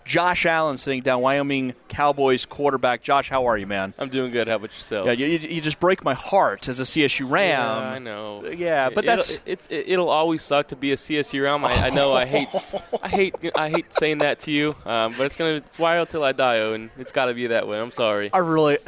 Josh Allen sitting down, Wyoming Cowboys quarterback. Josh, how are you, man? I'm doing good. How about yourself? Yeah, you just break my heart as a CSU Ram. Yeah, I know. Yeah, but it'll always suck to be a CSU Ram. I know. I hate saying that to you, but it's wild till I die, and it's got to be that way. I'm sorry. I really,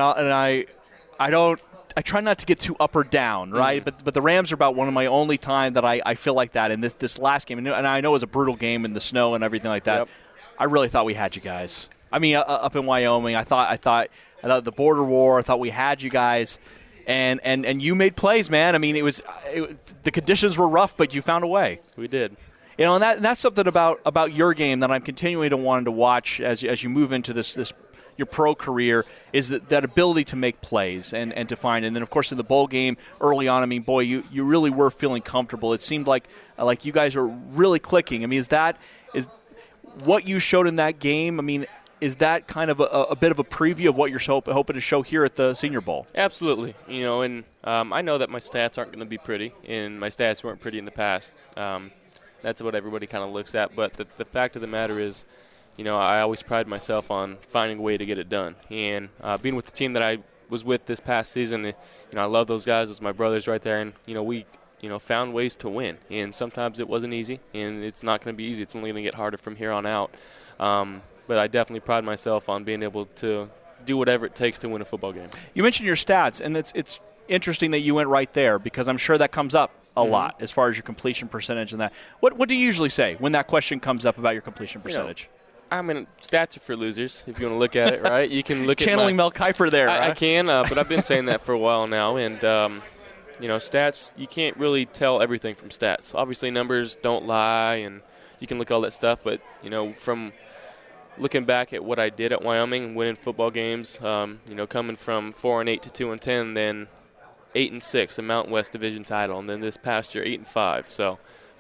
I try not to get too up or down, right? Mm-hmm. But the Rams are about one of my only time that I feel like that. In this last game, and I know it was a brutal game in the snow and everything like that. Yep. I really thought we had you guys. I mean, up in Wyoming, I thought the border war. I thought we had you guys, and you made plays, man. I mean, the conditions were rough, but you found a way. We did. And that's something about your game that I'm continuing to want to watch as you move into this your pro career, is that ability to make plays and to find. And then, of course, in the bowl game early on, I mean, boy, you really were feeling comfortable. It seemed like you guys are really clicking. I mean, is what you showed in that game, I mean, is that kind of a bit of a preview of what you're hoping to show here at the Senior Bowl? Absolutely. And I know that my stats aren't going to be pretty, and my stats weren't pretty in the past. That's what everybody kind of looks at. But the fact of the matter is, I always pride myself on finding a way to get it done. And being with the team that I was with this past season, I love those guys. Those are my brothers right there. And, we found ways to win. And sometimes it wasn't easy, and it's not going to be easy. It's only going to get harder from here on out. But I definitely pride myself on being able to do whatever it takes to win a football game. You mentioned your stats, and it's interesting that you went right there, because I'm sure that comes up a lot as far as your completion percentage and that. What do you usually say when that question comes up about your completion percentage? I mean, stats are for losers, if you want to look at it, right? You can look channeling Mel Kiper there, right? I can, but I've been saying that for a while now, and stats, you can't really tell everything from stats. Obviously, numbers don't lie, and you can look at all that stuff. But, from looking back at what I did at Wyoming, winning football games, coming from 4-8 to 2-10, then 8-6, a Mountain West Division title, and then this past year 8-5. So,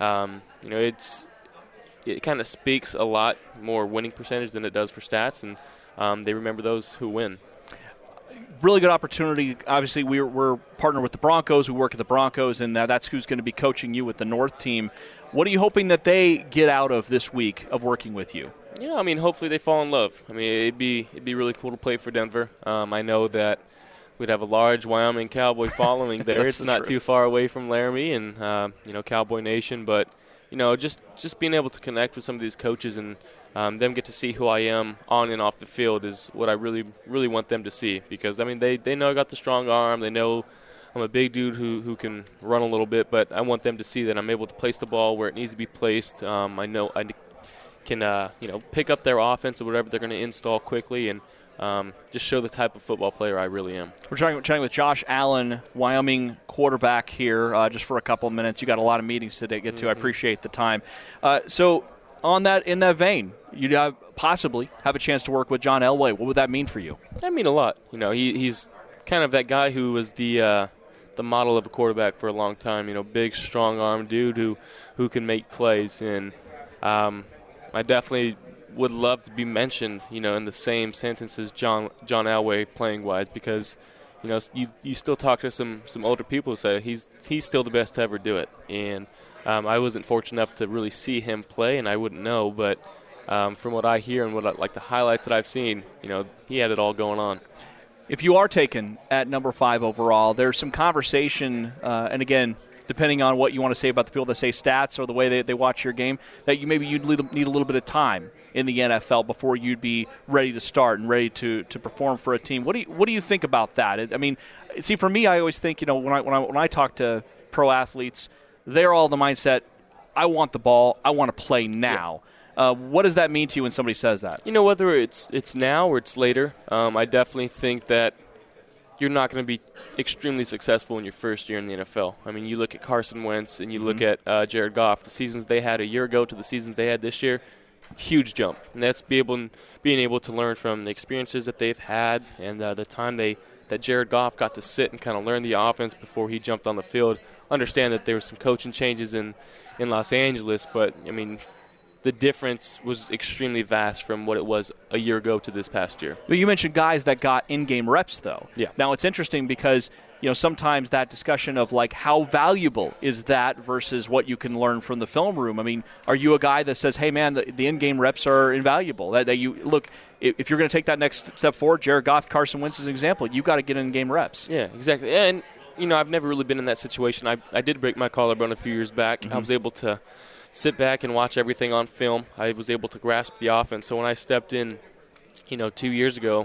it kind of speaks a lot more winning percentage than it does for stats, and they remember those who win. Really good opportunity. Obviously, we're partnered with the Broncos. We work at the Broncos, and that's who's going to be coaching you with the North team. What are you hoping that they get out of this week of working with you? Hopefully they fall in love. I mean, it'd be really cool to play for Denver. I know that we'd have a large Wyoming Cowboy following there. It's not too far away from Laramie and Cowboy Nation, but just being able to connect with some of these coaches and them get to see who I am on and off the field is what I really, really want them to see, because, they know I got the strong arm. They know I'm a big dude who can run a little bit, but I want them to see that I'm able to place the ball where it needs to be placed. I know I can, pick up their offense or whatever they're going to install quickly and just show the type of football player I really am. We're chatting with Josh Allen, Wyoming quarterback here, just for a couple of minutes. You got a lot of meetings today to get to. I appreciate the time. So in that vein, you'd possibly have a chance to work with John Elway. What would that mean for you? That mean a lot. He's kind of that guy who was the model of a quarterback for a long time. Big, strong-armed dude who can make plays. And I definitely would love to be mentioned, in the same sentence as John Elway playing-wise, because, you still talk to some older people who say he's still the best to ever do it. And I wasn't fortunate enough to really see him play, and I wouldn't know, but from what I hear and the highlights that I've seen, he had it all going on. If you are taken at number 5 overall, there's some conversation, and again, depending on what you want to say about the people that say stats or the way they watch your game, that you'd need a little bit of time in the NFL before you'd be ready to start and ready to perform for a team. What do you think about that? I mean, see, for me, I always think, when I talk to pro athletes, they're all the mindset, I want the ball, I want to play now. Yeah. What does that mean to you when somebody says that? Whether it's now or it's later, I definitely think that you're not going to be extremely successful in your first year in the NFL. I mean, you look at Carson Wentz and you look at Jared Goff, the seasons they had a year ago to the seasons they had this year, huge jump. And that's being able to learn from the experiences that they've had and the time that Jared Goff got to sit and kind of learn the offense before he jumped on the field. Understand that there were some coaching changes in Los Angeles, but, the difference was extremely vast from what it was a year ago to this past year. Well, you mentioned guys that got in-game reps, though. Yeah. Now, it's interesting because, sometimes that discussion of, like, how valuable is that versus what you can learn from the film room. I mean, are you a guy that says, hey, man, the in-game reps are invaluable? That you look, if you're going to take that next step forward, Jared Goff, Carson Wentz is an example. You got to get in-game reps. Yeah, exactly. And, I've never really been in that situation. I did break my collarbone a few years back. I was able to sit back and watch everything on film. I was able to grasp the offense. So when I stepped in, 2 years ago,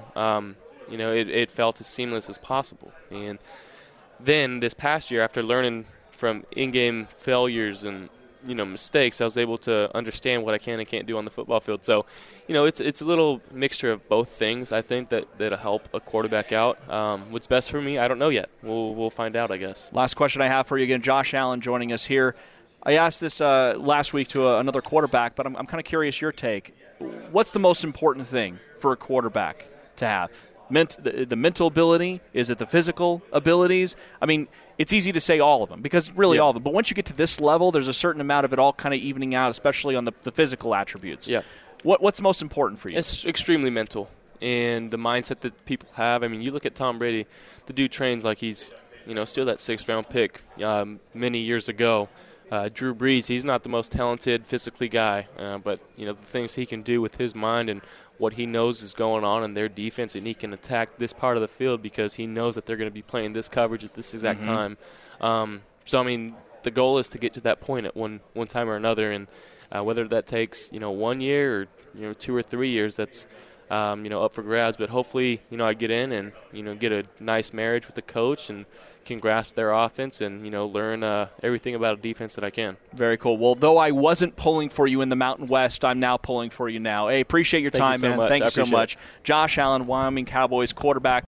it felt as seamless as possible. And then this past year, after learning from in-game failures and, mistakes, I was able to understand what I can and can't do on the football field. So, it's a little mixture of both things, I think, that'll help a quarterback out. What's best for me, I don't know yet. We'll find out, I guess. Last question I have for you again, Josh Allen joining us here. I asked this last week to another quarterback, but I'm kind of curious your take. What's the most important thing for a quarterback to have? The mental ability? Is it the physical abilities? I mean, it's easy to say all of them because really all of them. But once you get to this level, there's a certain amount of it all kind of evening out, especially on the physical attributes. Yeah. What's most important for you? It's extremely mental. And the mindset that people have. I mean, you look at Tom Brady, the dude trains like he's, still that 6th-round pick many years ago. Drew Brees, he's not the most talented physically guy, but the things he can do with his mind and what he knows is going on in their defense, and he can attack this part of the field because he knows that they're going to be playing this coverage at this exact time. So I mean, the goal is to get to that point at one time or another, and whether that takes 1 year or 2 or 3 years, that's up for grabs. But hopefully, I get in and get a nice marriage with the coach and can grasp their offense and learn everything about a defense that I can. Very cool. Well, though I wasn't pulling for you in the Mountain West, I'm now pulling for you now. Hey, appreciate your time, man. Thank you so much. Josh Allen, Wyoming Cowboys quarterback.